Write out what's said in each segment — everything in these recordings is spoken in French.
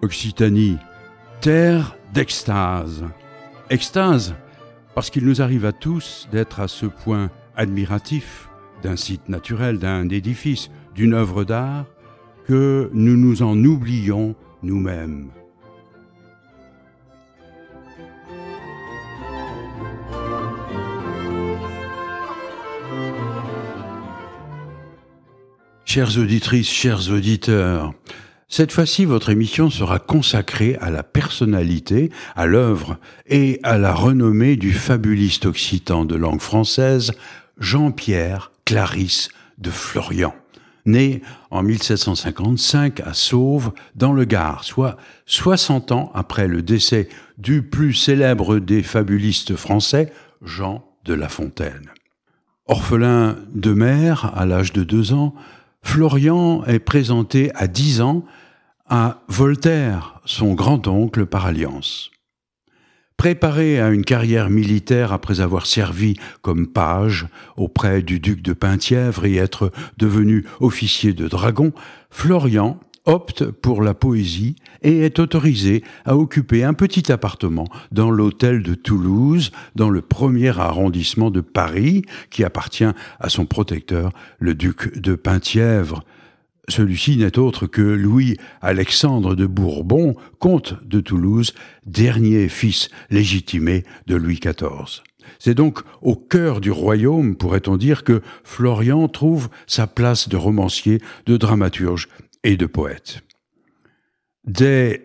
Occitanie, terre d'extase. Extase, parce qu'il nous arrive à tous d'être à ce point admiratifs d'un site naturel, d'un édifice, d'une œuvre d'art, que nous nous en oublions nous-mêmes. Chères auditrices, chers auditeurs, cette fois-ci, votre émission sera consacrée à la personnalité, à l'œuvre et à la renommée du fabuliste occitan de langue française, Jean-Pierre Clarisse de Florian, né en 1755 à Sauve, dans le Gard, soit 60 ans après le décès du plus célèbre des fabulistes français, Jean de La Fontaine. Orphelin de mère à l'âge de 2 ans, Florian est présenté à 10 ans à Voltaire, son grand-oncle par alliance. Préparé à une carrière militaire après avoir servi comme page auprès du duc de Penthièvre et être devenu officier de dragon, Florian opte pour la poésie et est autorisé à occuper un petit appartement dans l'hôtel de Toulouse, dans le 1er arrondissement de Paris, qui appartient à son protecteur, le duc de Penthièvre. Celui-ci n'est autre que Louis-Alexandre de Bourbon, comte de Toulouse, dernier fils légitimé de Louis XIV. C'est donc au cœur du royaume, pourrait-on dire, que Florian trouve sa place de romancier, de dramaturge et de poète. Dès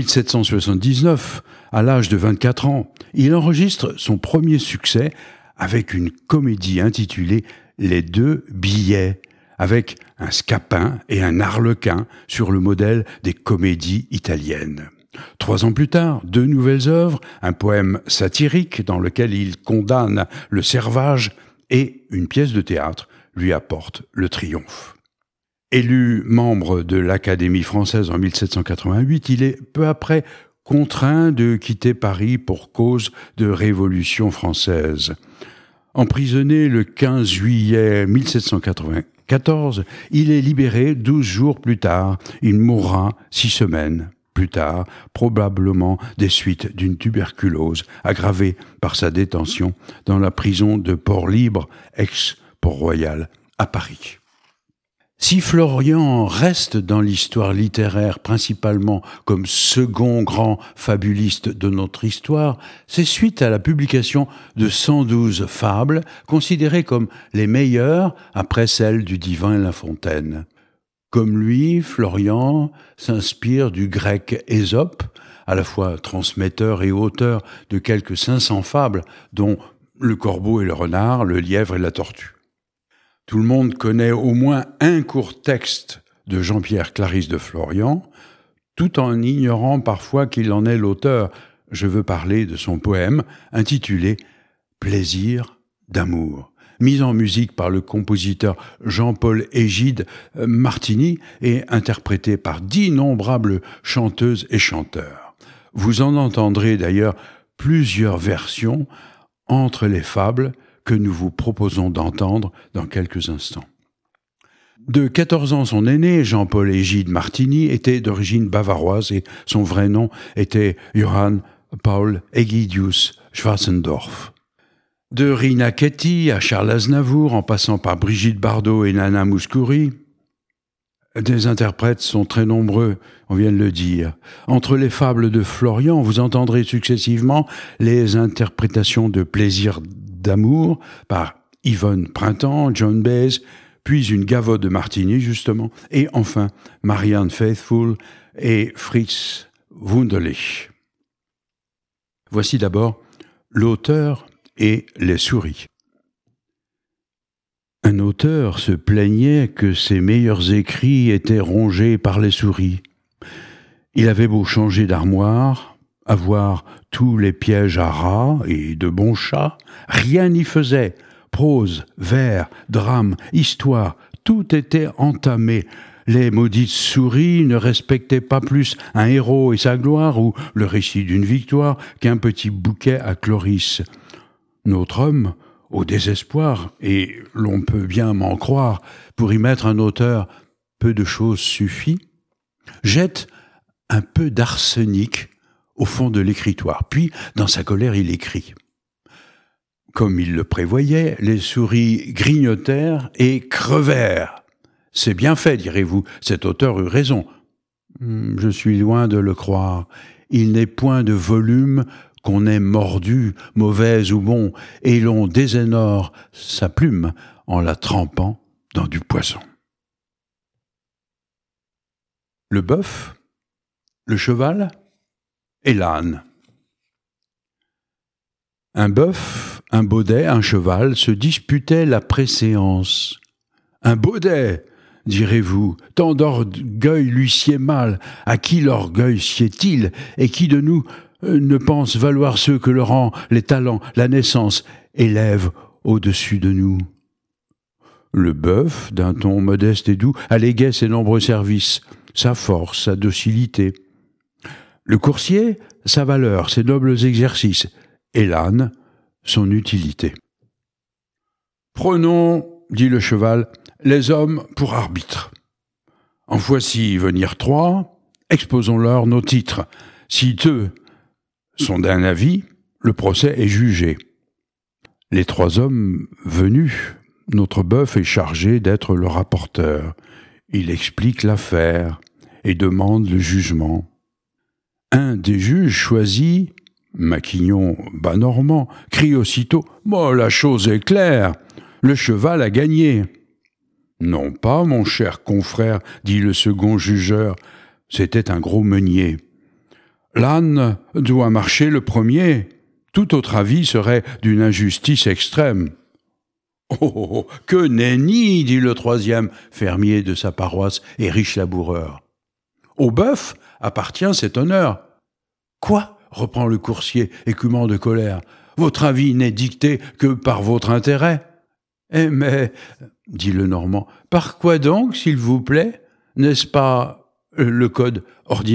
1779, à l'âge de 24 ans, il enregistre son premier succès avec une comédie intitulée « Les 2 billets », avec un scapin et un arlequin sur le modèle des comédies italiennes. 3 ans plus tard, 2 nouvelles œuvres, un poème satirique dans lequel il condamne le servage et une pièce de théâtre lui apportent le triomphe. Élu membre de l'Académie française en 1788, il est peu après contraint de quitter Paris pour cause de Révolution française. Emprisonné le 15 juillet 1794, il est libéré 12 jours plus tard. Il mourra 6 semaines plus tard, probablement des suites d'une tuberculose aggravée par sa détention dans la prison de Port-Libre, ex-Port-Royal, à Paris. Si Florian reste dans l'histoire littéraire principalement comme second grand fabuliste de notre histoire, c'est suite à la publication de 112 fables, considérées comme les meilleures après celles du divin La Fontaine. Comme lui, Florian s'inspire du grec Ésope, à la fois transmetteur et auteur de quelques 500 fables, dont le corbeau et le renard, le lièvre et la tortue. Tout le monde connaît au moins un court texte de Jean-Pierre Clarisse de Florian, tout en ignorant parfois qu'il en est l'auteur. Je veux parler de son poème intitulé « Plaisir d'amour », mis en musique par le compositeur Jean-Paul Égide Martini et interprété par d'innombrables chanteuses et chanteurs. Vous en entendrez d'ailleurs plusieurs versions entre les fables que nous vous proposons d'entendre dans quelques instants. De 14 ans, son aîné, Jean-Paul Égide Martini, était d'origine bavaroise et son vrai nom était Johann Paul Aegidius Schwarzendorf. De Rina Ketty à Charles Aznavour, en passant par Brigitte Bardot et Nana Mouskouri, des interprètes sont très nombreux, on vient de le dire. Entre les fables de Florian, vous entendrez successivement les interprétations de Plaisir d'amour par Yvonne Printemps, John Baez, puis une gavotte de Martini justement, et enfin Marianne Faithfull et Fritz Wunderlich. Voici d'abord l'auteur et les souris. Un auteur se plaignait que ses meilleurs écrits étaient rongés par les souris. Il avait beau changer d'armoire, avoir tous les pièges à rats et de bons chats, rien n'y faisait. Prose, vers, drame, histoire, tout était entamé. Les maudites souris ne respectaient pas plus un héros et sa gloire ou le récit d'une victoire qu'un petit bouquet à Cloris. Notre homme, au désespoir, et l'on peut bien m'en croire, pour y mettre un auteur, peu de choses suffit, jette un peu d'arsenic au fond de l'écritoire. Puis, dans sa colère, il écrit. Comme il le prévoyait, les souris grignotèrent et crevèrent. C'est bien fait, direz-vous, cet auteur eut raison. Je suis loin de le croire. Il n'est point de volume qu'on ait mordu, mauvais ou bon, et l'on désénore sa plume en la trempant dans du poisson. Le bœuf, le cheval et l'âne. Un bœuf, un baudet, un cheval se disputaient la préséance. Un baudet, direz-vous, tant d'orgueil lui sied mal, à qui l'orgueil sied-il, et qui de nous ne pense valoir ceux que le rang, les talents, la naissance élèvent au-dessus de nous. Le bœuf, d'un ton modeste et doux, alléguait ses nombreux services, sa force, sa docilité. Le coursier, sa valeur, ses nobles exercices, et l'âne, son utilité. Prenons, dit le cheval, les hommes pour arbitres. En voici venir 3, exposons-leur nos titres. Si 2 sont d'un avis, le procès est jugé. Les 3 hommes venus, notre bœuf est chargé d'être le rapporteur. Il explique l'affaire et demande le jugement. Un des juges choisit, Maquignon bas normand, crie aussitôt « La chose est claire, le cheval a gagné !» Non pas, mon cher confrère, dit le second jugeur, c'était un gros meunier. L'âne doit marcher le premier, tout autre avis serait d'une injustice extrême. Oh, que nenni, dit le troisième, fermier de sa paroisse et riche laboureur. Au bœuf appartient cet honneur. Quoi ? Reprend le coursier, écumant de colère. Votre avis n'est dicté que par votre intérêt. Eh mais, dit le Normand, par quoi donc, s'il vous plaît ? N'est-ce pas le code ordinaire ?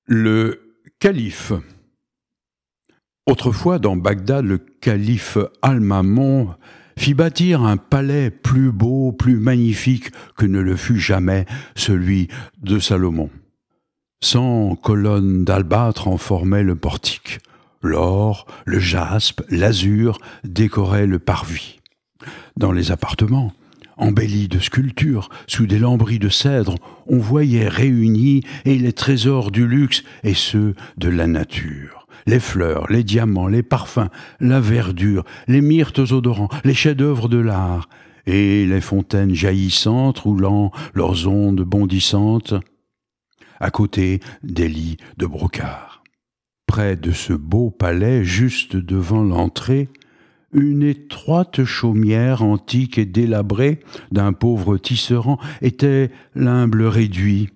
Le calife. Autrefois, dans Bagdad, le calife Al-Mamun fit bâtir un palais plus beau, plus magnifique que ne le fut jamais celui de Salomon. 100 colonnes d'albâtre en formaient le portique. L'or, le jaspe, l'azur décoraient le parvis. Dans les appartements, embellis de sculptures, sous des lambris de cèdre, on voyait réunis et les trésors du luxe et ceux de la nature. Les fleurs, les diamants, les parfums, la verdure, les myrtes odorants, les chefs-d'œuvre de l'art, et les fontaines jaillissantes roulant leurs ondes bondissantes, à côté des lits de brocart. Près de ce beau palais, juste devant l'entrée, une étroite chaumière antique et délabrée d'un pauvre tisserand était l'humble réduit.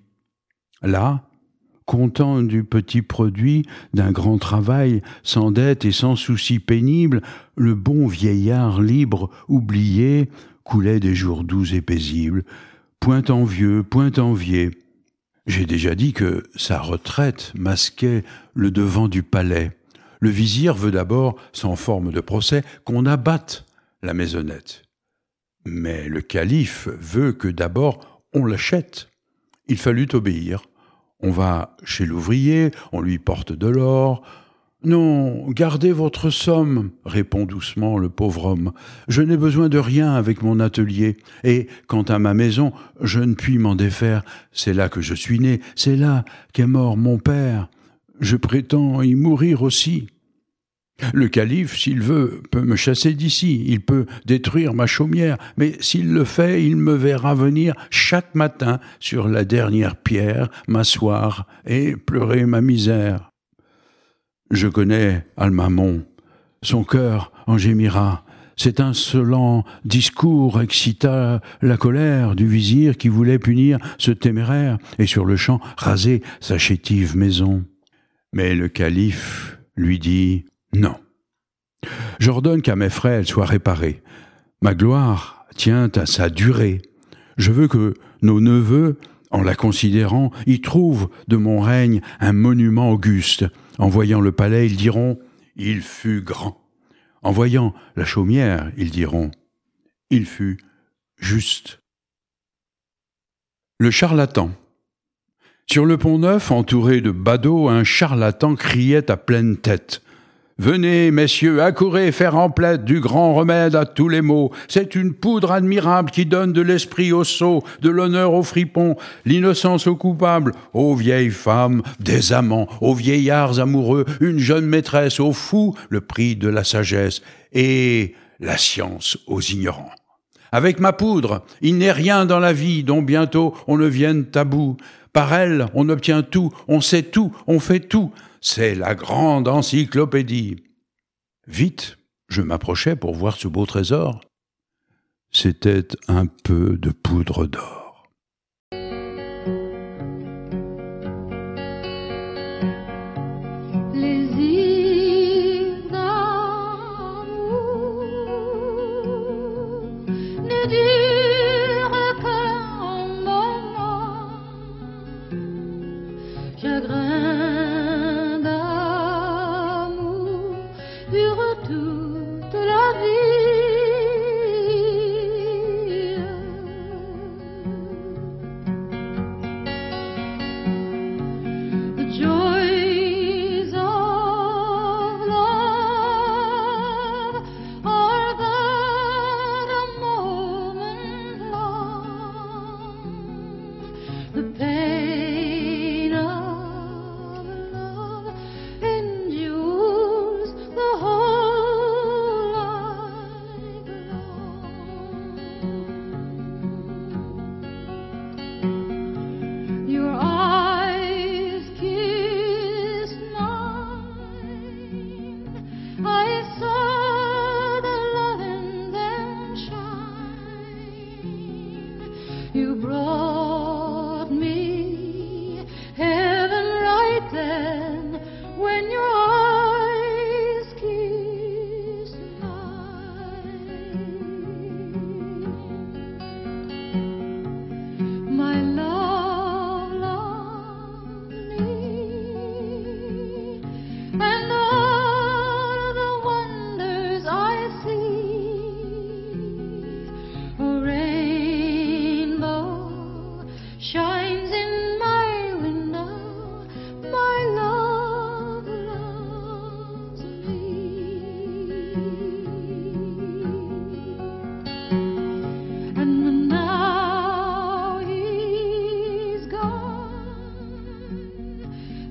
Là, content du petit produit d'un grand travail, sans dette et sans souci pénible, le bon vieillard libre, oublié, coulait des jours doux et paisibles. Point envieux, point envié. J'ai déjà dit que sa retraite masquait le devant du palais. Le vizir veut d'abord, sans forme de procès, qu'on abatte la maisonnette. Mais le calife veut que d'abord on l'achète. Il fallut obéir. On va chez l'ouvrier, on lui porte de l'or. « Non, gardez votre somme, répond doucement le pauvre homme. Je n'ai besoin de rien avec mon atelier. Et quant à ma maison, je ne puis m'en défaire. C'est là que je suis né, c'est là qu'est mort mon père. Je prétends y mourir aussi. Le calife, s'il veut, peut me chasser d'ici, il peut détruire ma chaumière, mais s'il le fait, il me verra venir chaque matin sur la dernière pierre, m'asseoir et pleurer ma misère. Je connais Al-Mamun, son cœur en gémira. Cet insolent discours excita la colère du vizir qui voulait punir ce téméraire et sur le champ raser sa chétive maison. Mais le calife lui dit « Non. J'ordonne qu'à mes frais elle soit réparée. Ma gloire tient à sa durée. Je veux que nos neveux, en la considérant, y trouvent de mon règne un monument auguste. En voyant le palais, ils diront « Il fut grand ». En voyant la chaumière, ils diront « Il fut juste ». Le charlatan. Sur le pont-neuf, entouré de badauds, un charlatan criait à pleine tête. « Venez, messieurs, accourez faire emplette du grand remède à tous les maux. C'est une poudre admirable qui donne de l'esprit aux sots, de l'honneur aux fripons, l'innocence aux coupables, aux vieilles femmes, des amants, aux vieillards amoureux, une jeune maîtresse, aux fous, le prix de la sagesse, et la science aux ignorants. Avec ma poudre, il n'est rien dans la vie dont bientôt on ne vienne à bout. Par elle, on obtient tout, on sait tout, on fait tout. C'est la grande encyclopédie. » Vite, je m'approchai pour voir ce beau trésor. C'était un peu de poudre d'or. Les îles d'amour ne durent qu'un moment. Chagrin d'amour dure toute la vie.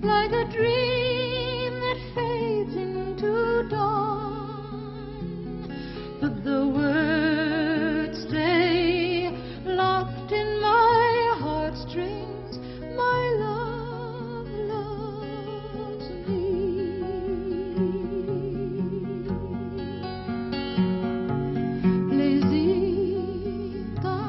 like a dream that fades into dawn. But the words stay locked in my heartstrings. My love loves me. Plaisir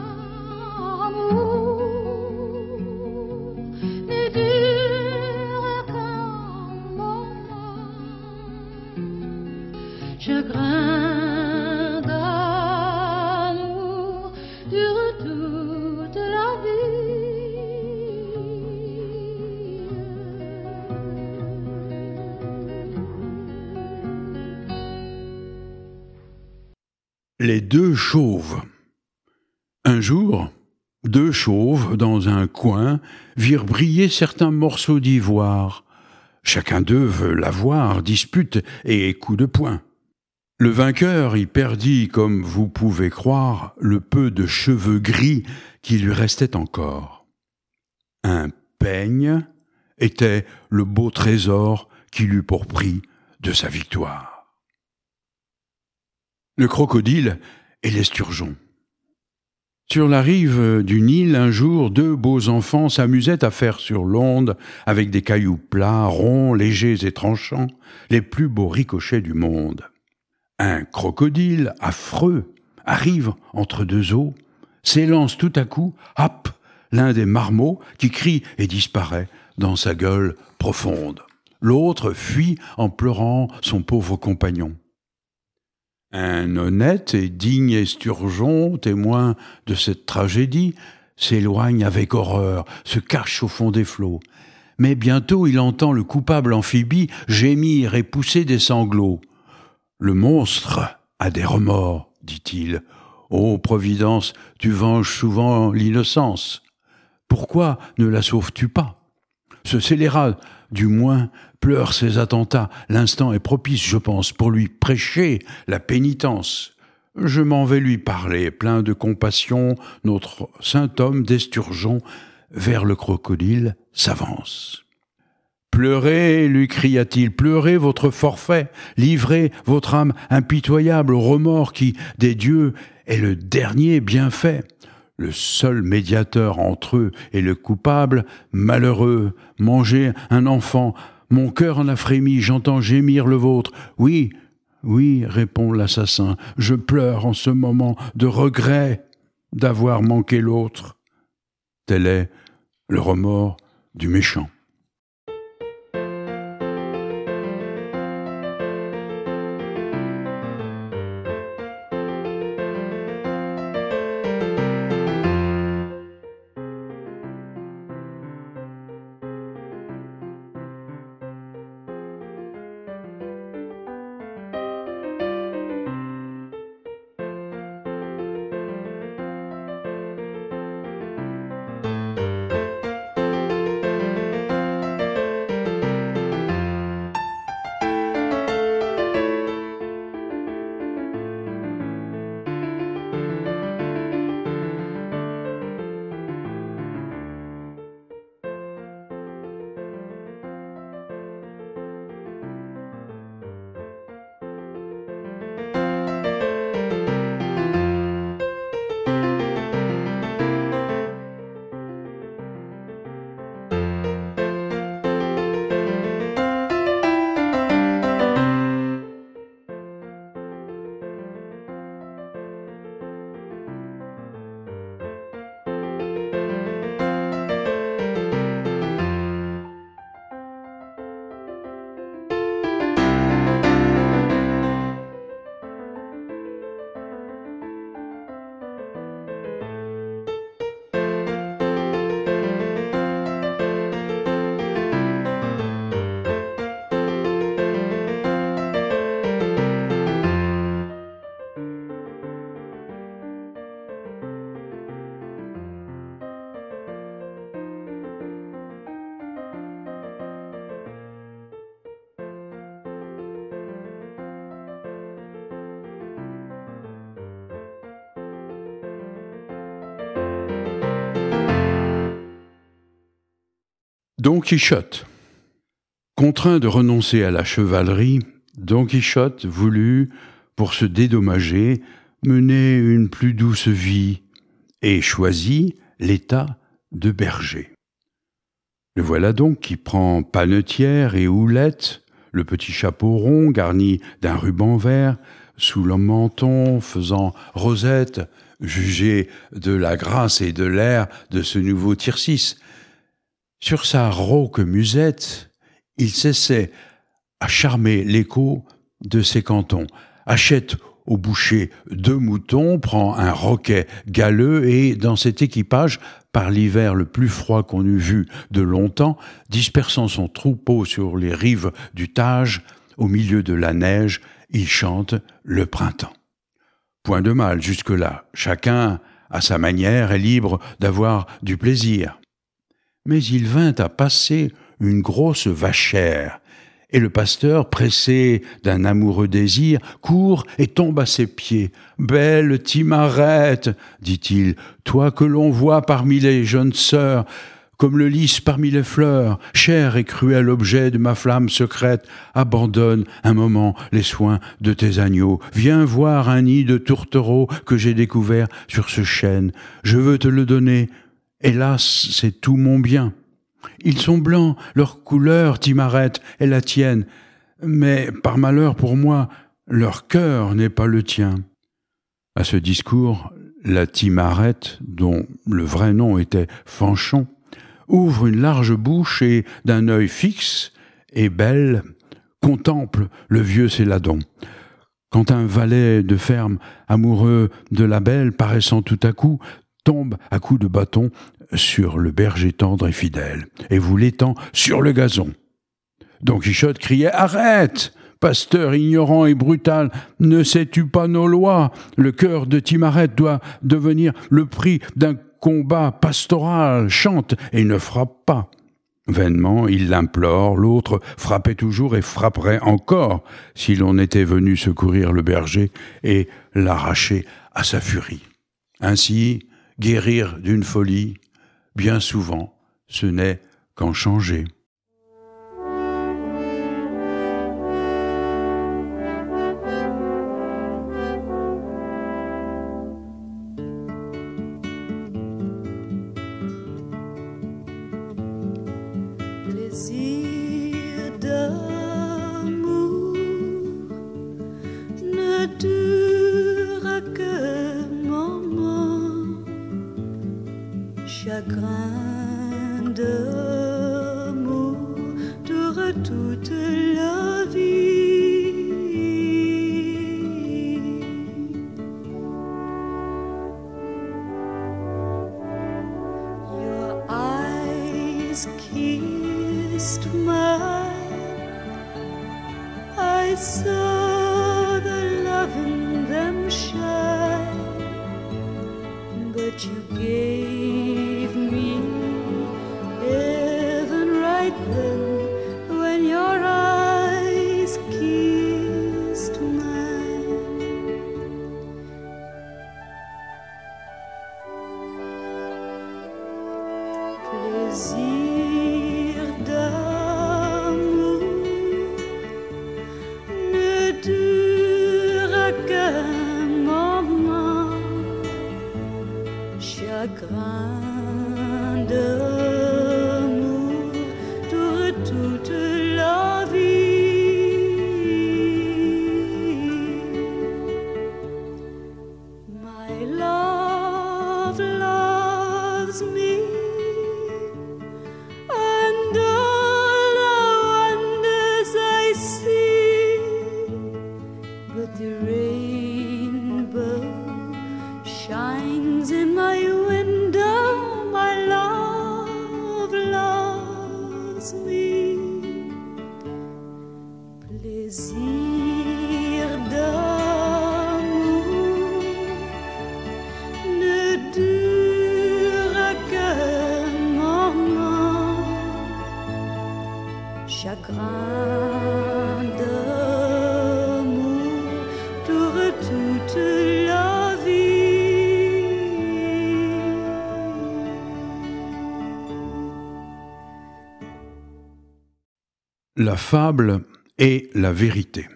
d'amour ne dure qu'un moment. Chagrin d'amour dure toute la vie. Les deux chauves. Un jour, deux chauves, dans un coin, virent briller certains morceaux d'ivoire. Chacun d'eux veut l'avoir, dispute et coup de poing. Le vainqueur y perdit, comme vous pouvez croire, le peu de cheveux gris qui lui restait encore. Un peigne était le beau trésor qu'il eut pour prix de sa victoire. Le crocodile et l'esturgeon. Sur la rive du Nil, un jour, deux beaux enfants s'amusaient à faire sur l'onde, avec des cailloux plats, ronds, légers et tranchants, les plus beaux ricochets du monde. Un crocodile affreux arrive entre deux eaux, s'élance tout à coup, hop, l'un des marmots qui crie et disparaît dans sa gueule profonde. L'autre fuit en pleurant son pauvre compagnon. Un honnête et digne esturgeon, témoin de cette tragédie, s'éloigne avec horreur, se cache au fond des flots. Mais bientôt il entend le coupable amphibie gémir et pousser des sanglots. « Le monstre a des remords, dit-il. Ô Providence, tu venges souvent l'innocence. Pourquoi ne la sauves-tu pas ? Ce scélérat, du moins, pleure ses attentats. L'instant est propice, je pense, pour lui prêcher la pénitence. Je m'en vais lui parler, plein de compassion. Notre saint homme d'esturgeon vers le crocodile s'avance. Pleurez, lui cria-t-il, pleurez votre forfait, livrez votre âme impitoyable au remords qui, des dieux, est le dernier bienfait. Le seul médiateur entre eux et le coupable, malheureux, mangez un enfant, mon cœur en a frémi, j'entends gémir le vôtre. Oui, oui, répond l'assassin, je pleure en ce moment de regret d'avoir manqué l'autre. Tel est le remords du méchant. Don Quichotte. Contraint de renoncer à la chevalerie, Don Quichotte voulut, pour se dédommager, mener une plus douce vie et choisit l'état de berger. Le voilà donc qui prend panetière et houlette, le petit chapeau rond garni d'un ruban vert, sous le menton faisant rosette, jugé de la grâce et de l'air de ce nouveau Tircis. Sur sa rauque musette, il s'essaie à charmer l'écho de ses cantons, achète au boucher 2 moutons, prend un roquet galeux et, dans cet équipage, par l'hiver le plus froid qu'on eût vu de longtemps, dispersant son troupeau sur les rives du Tage, au milieu de la neige, il chante le printemps. Point de mal jusque-là, chacun, à sa manière, est libre d'avoir du plaisir. Mais il vint à passer une grosse vachère, et le pasteur, pressé d'un amoureux désir, court et tombe à ses pieds. « Belle Timarette, dit-il, toi que l'on voit parmi les jeunes sœurs, comme le lys parmi les fleurs, cher et cruel objet de ma flamme secrète, abandonne un moment les soins de tes agneaux. Viens voir un nid de tourtereaux que j'ai découvert sur ce chêne. Je veux te le donner. Hélas, c'est tout mon bien. Ils sont blancs, leur couleur, Timarette, est la tienne, mais par malheur pour moi, leur cœur n'est pas le tien. » À ce discours, la Timarette, dont le vrai nom était Fanchon, ouvre une large bouche et, d'un œil fixe et belle, contemple le vieux Céladon. Quand un valet de ferme, amoureux de la belle, paraissant tout à coup, tombe à coups de bâton sur le berger tendre et fidèle, et vous l'étend sur le gazon. Don Quichotte criait « Arrête ! Pasteur ignorant et brutal, ne sais-tu pas nos lois? Le cœur de Timarette doit devenir le prix d'un combat pastoral. Chante et ne frappe pas. » Vainement, il l'implore, l'autre frappait toujours et frapperait encore si l'on était venu secourir le berger et l'arracher à sa furie. Ainsi, guérir d'une folie, bien souvent, ce n'est qu'en changer. Plaisir d'amour ne dure que moment, chagrin d'amour dure toute la vie. Your eyes kissed mine, I saw the love in them shine, but you gave me heaven right then when your eyes kissed mine. Plaisir d'amour ne dure qu'un moment, chagrin d'amour dure toute la vie. My love loves me, and all the wonders I see, but the rainbow shines in my window. My love loves me. Plaisir d'amour ne dure qu'un moment, chagrin d'amour dure toute la vie. La fable et la vérité.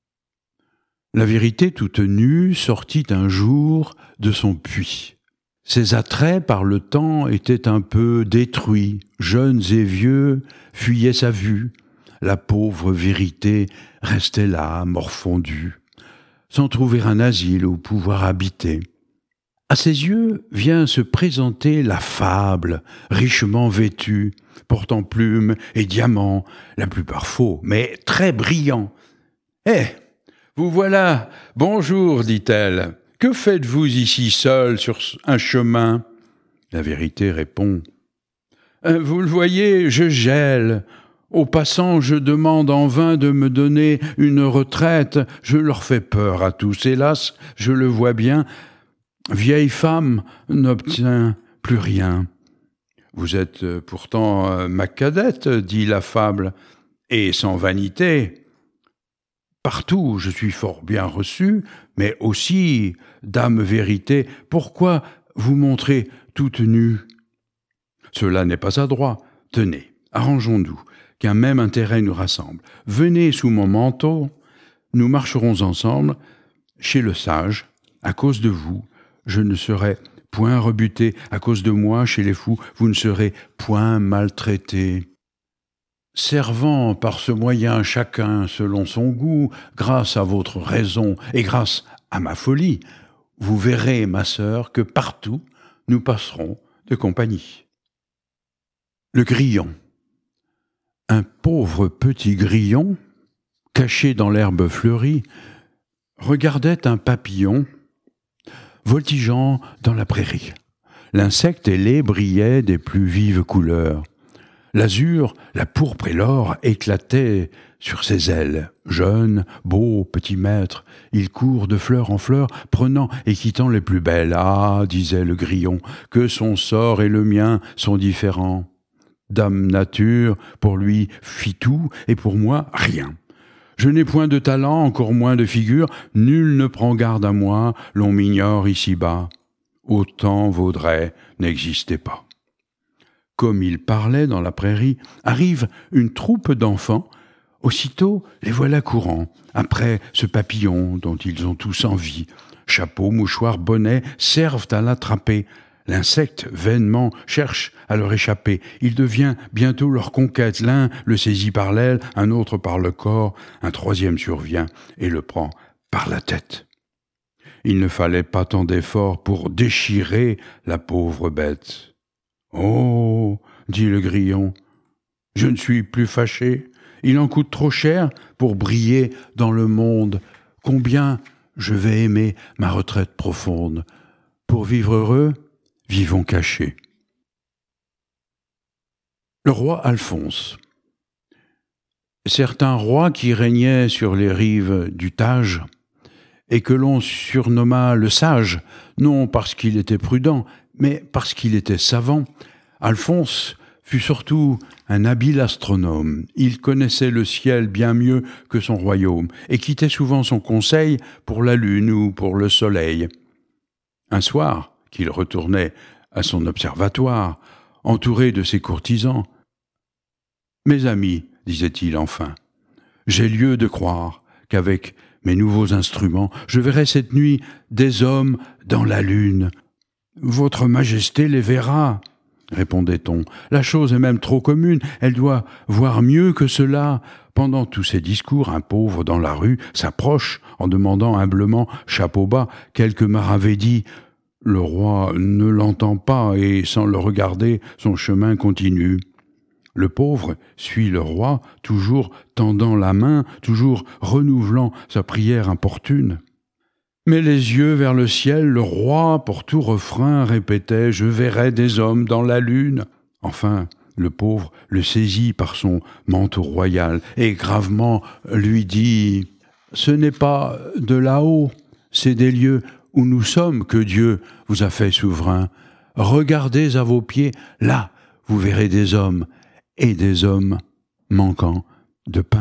La vérité toute nue sortit un jour de son puits. Ses attraits par le temps étaient un peu détruits, jeunes et vieux fuyaient sa vue. La pauvre vérité restait là, morfondue, sans trouver un asile où pouvoir habiter. À ses yeux vient se présenter la fable, richement vêtue, portant plumes et diamants, la plupart faux, mais très brillants. « Eh, vous voilà, bonjour, dit-elle. Que faites-vous ici seul sur un chemin ?» La vérité répond « Vous le voyez, je gèle. Aux passants, je demande en vain de me donner une retraite. Je leur fais peur à tous. Hélas, je le vois bien. Vieille femme n'obtient plus rien. » « Vous êtes pourtant ma cadette, dit la fable, et sans vanité. Partout je suis fort bien reçue, mais aussi, dame vérité, pourquoi vous montrez toute nue ? Cela n'est pas adroit. Tenez, arrangeons-nous, qu'un même intérêt nous rassemble. Venez sous mon manteau, nous marcherons ensemble chez le sage. À cause de vous, je ne serai point rebuté. À cause de moi, chez les fous, vous ne serez point maltraité. Servant par ce moyen chacun selon son goût, grâce à votre raison et grâce à ma folie, vous verrez, ma sœur, que partout nous passerons de compagnie. Le grillon. Un pauvre petit grillon, caché dans l'herbe fleurie, regardait un papillon voltigeant dans la prairie. L'insecte ailé brillait des plus vives couleurs. L'azur, la pourpre et l'or éclataient sur ses ailes. Jeune, beau, petit maître, il court de fleur en fleur, prenant et quittant les plus belles. Ah, disait le grillon, que son sort et le mien sont différents. Dame Nature, pour lui, fit tout, et pour moi, rien. Je n'ai point de talent, encore moins de figure, nul ne prend garde à moi, l'on m'ignore ici-bas. Autant vaudrait n'exister pas. Comme il parlait dans la prairie, arrive une troupe d'enfants. Aussitôt, les voilà courants, après ce papillon dont ils ont tous envie. Chapeau, mouchoir, bonnet servent à l'attraper. L'insecte, vainement, cherche à leur échapper. Il devient bientôt leur conquête. L'un le saisit par l'aile, un autre par le corps, un troisième survient et le prend par la tête. Il ne fallait pas tant d'efforts pour déchirer la pauvre bête. « Oh, dit le grillon, je ne suis plus fâché. Il en coûte trop cher pour briller dans le monde. Combien je vais aimer ma retraite profonde. Pour vivre heureux, vivons cachés. » Le roi Alphonse. Certains rois qui régnaient sur les rives du Tage et que l'on surnomma le sage, non parce qu'il était prudent, mais parce qu'il était savant, Alphonse fut surtout un habile astronome. Il connaissait le ciel bien mieux que son royaume et quittait souvent son conseil pour la lune ou pour le soleil. Un soir, qu'il retournait à son observatoire, entouré de ses courtisans, « Mes amis, disait-il enfin, j'ai lieu de croire qu'avec mes nouveaux instruments, je verrai cette nuit des hommes dans la lune. Votre Majesté les verra, répondait-on. La chose est même trop commune, elle doit voir mieux que cela. Pendant tous ces discours, un pauvre dans la rue s'approche en demandant humblement, chapeau bas, quelque maravédie. Le roi ne l'entend pas et, sans le regarder, son chemin continue. Le pauvre suit le roi, toujours tendant la main, toujours renouvelant sa prière importune. Mais les yeux vers le ciel, le roi, pour tout refrain, répétait « Je verrai des hommes dans la lune ». Enfin, le pauvre le saisit par son manteau royal et gravement lui dit « Ce n'est pas de là-haut, c'est des lieux où nous sommes que Dieu vous a fait souverain. Regardez à vos pieds, là vous verrez des hommes, et des hommes manquant de pain. »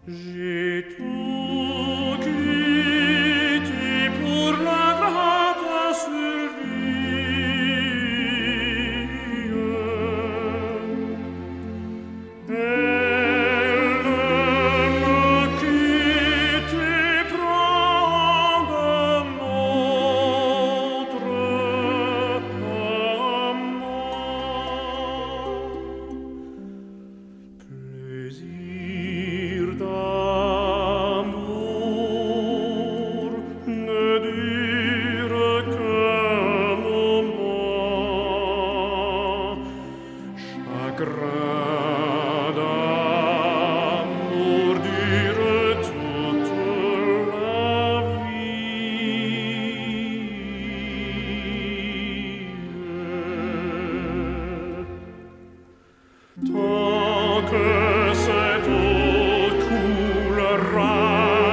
J'ai tout quitté pour la gratte survie. Elle me quitte et prend d'un autre amant. Plaisir d'amour ne dure qu'un moment. Chagrin d'amour dure toute la vie. Tant que cette eau coulera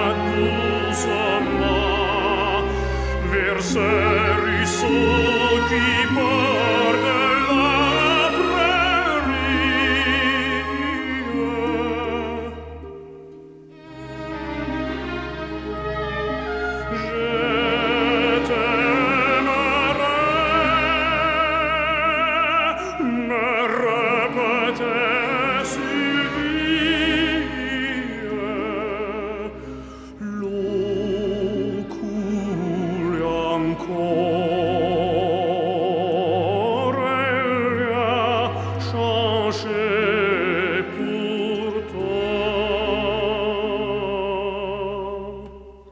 doucement vers ce ruisseau qui borde la prairie, je t'aimerai, me répétait Sylvie. L'eau coule encore, elle a changé pourtant.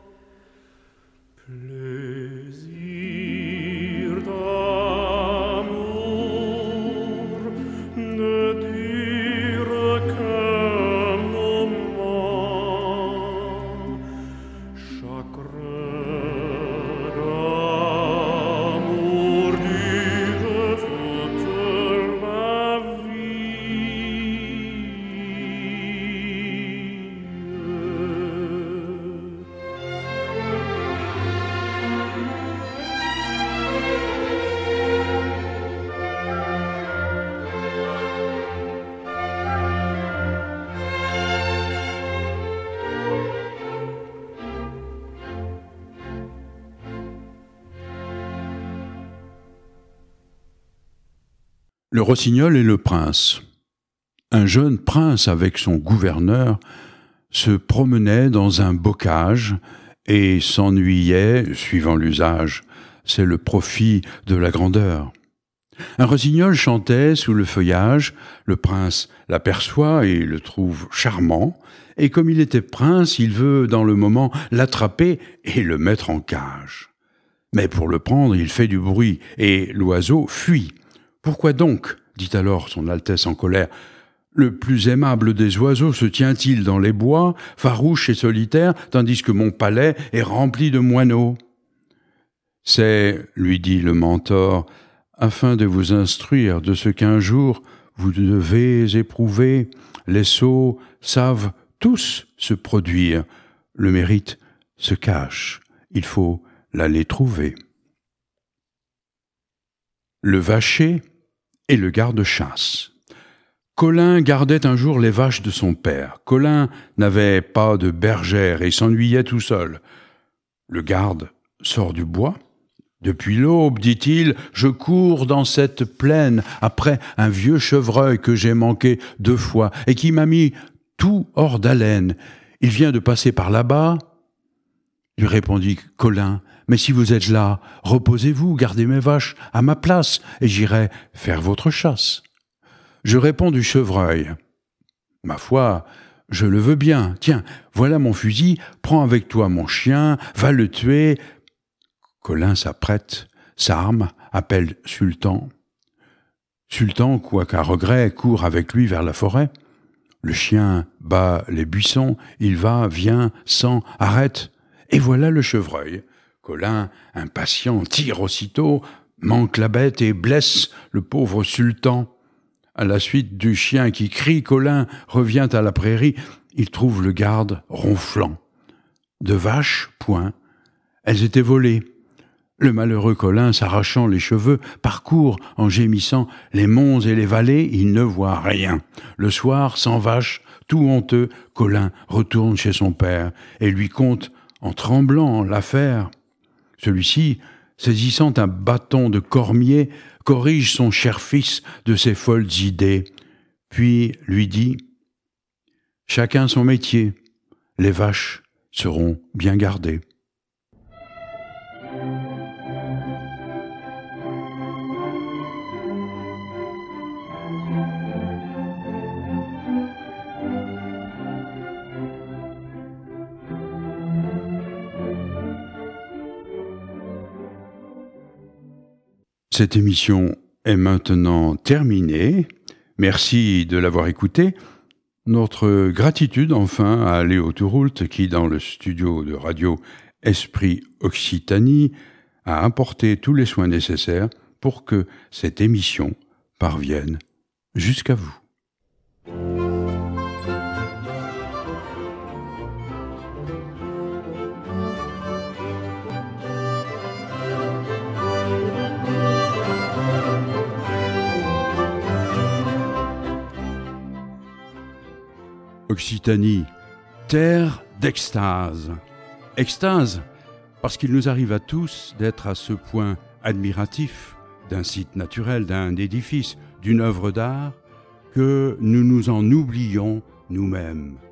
Plaisir d'amour ne dure qu'un moment. Chagrin d'amour dure toute la vie. Le rossignol et le prince. Un jeune prince avec son gouverneur se promenait dans un bocage et s'ennuyait, suivant l'usage. C'est le profit de la grandeur. Un rossignol chantait sous le feuillage, le prince l'aperçoit et le trouve charmant, et comme il était prince, il veut dans le moment l'attraper et le mettre en cage. Mais pour le prendre, il fait du bruit, et l'oiseau fuit. « Pourquoi donc ?» dit alors son Altesse en colère. « Le plus aimable des oiseaux se tient-il dans les bois, farouche et solitaire, tandis que mon palais est rempli de moineaux ?» « C'est, lui dit le mentor, afin de vous instruire de ce qu'un jour vous devez éprouver, les sots savent tous se produire, le mérite se cache, il faut l'aller trouver. » Le vacher et le garde-chasse. Colin gardait un jour les vaches de son père. Colin n'avait pas de bergère et s'ennuyait tout seul. Le garde sort du bois. « Depuis l'aube, dit-il, je cours dans cette plaine après un vieux chevreuil que j'ai manqué 2 fois et qui m'a mis tout hors d'haleine. Il vient de passer par là-bas. » Lui répondit Colin. « Mais si vous êtes là, reposez-vous, gardez mes vaches à ma place, et j'irai faire votre chasse. » Je réponds du chevreuil. « Ma foi, je le veux bien. Tiens, voilà mon fusil, prends avec toi mon chien, va le tuer. » Colin s'apprête, s'arme, appelle Sultan. Sultan, quoiqu'à regret, court avec lui vers la forêt. Le chien bat les buissons, il va, vient, sent, arrête, et voilà le chevreuil. Colin, impatient, tire aussitôt, manque la bête et blesse le pauvre sultan. À la suite du chien qui crie, Colin revient à la prairie, il trouve le garde ronflant. De vaches, point, elles étaient volées. Le malheureux Colin, s'arrachant les cheveux, parcourt en gémissant les monts et les vallées, il ne voit rien. Le soir, sans vaches, Tout honteux, Colin retourne chez son père et lui conte en tremblant l'affaire. Celui-ci, saisissant un bâton de cormier, corrige son cher fils de ses folles idées, puis lui dit « Chacun son métier, les vaches seront bien gardées. » Cette émission est maintenant terminée. Merci de l'avoir écoutée. Notre gratitude enfin à Léo Touroult qui, dans le studio de radio Esprit Occitanie, a apporté tous les soins nécessaires pour que cette émission parvienne jusqu'à vous. Occitanie, terre d'extase. Extase, parce qu'il nous arrive à tous d'être à ce point admiratifs d'un site naturel, d'un édifice, d'une œuvre d'art, que nous nous en oublions nous-mêmes.